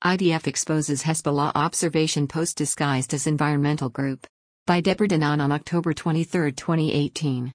IDF exposes Hezbollah observation post disguised as environmental group. By Deborah Danan on October 23, 2018.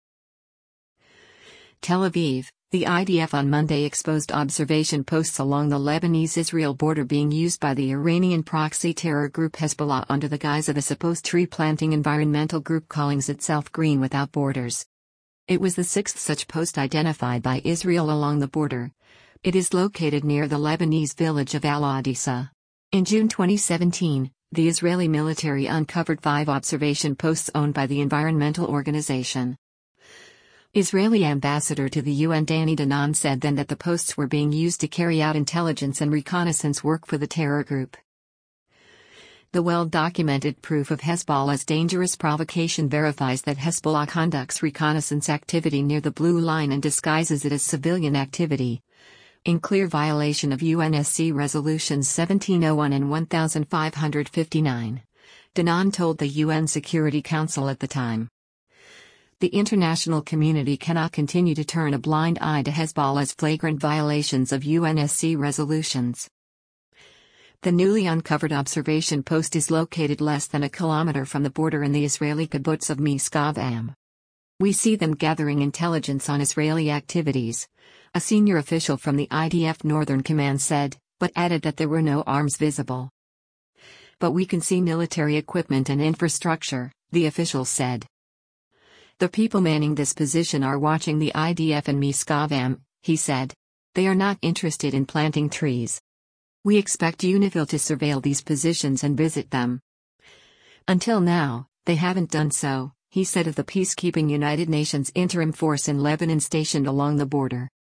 Tel Aviv, the IDF on Monday exposed observation posts along the Lebanese-Israel border being used by the Iranian proxy terror group Hezbollah under the guise of a supposed tree-planting environmental group calling itself Green Without Borders. It was the sixth such post identified by Israel along the border. It is located near the Lebanese village of Al-Adisa. In June 2017, the Israeli military uncovered 5 observation posts owned by the environmental organization. Israeli ambassador to the UN Danny Danon said then that the posts were being used to carry out intelligence and reconnaissance work for the terror group. The well-documented proof of Hezbollah's dangerous provocation verifies that Hezbollah conducts reconnaissance activity near the Blue Line and disguises it as civilian activity, in clear violation of UNSC Resolutions 1701 and 1559, Danon told the UN Security Council at the time. The international community cannot continue to turn a blind eye to Hezbollah's flagrant violations of UNSC resolutions. The newly uncovered observation post is located less than a kilometer from the border in the Israeli kibbutz of Misgav Am. We see them gathering intelligence on Israeli activities, a senior official from the IDF Northern Command said, but added that there were no arms visible. But we can see military equipment and infrastructure, the official said. The people manning this position are watching the IDF in Misgav Am, he said. They are not interested in planting trees. We expect UNIFIL to surveil these positions and visit them. Until now, they haven't done so, he said of the peacekeeping United Nations interim force in Lebanon stationed along the border.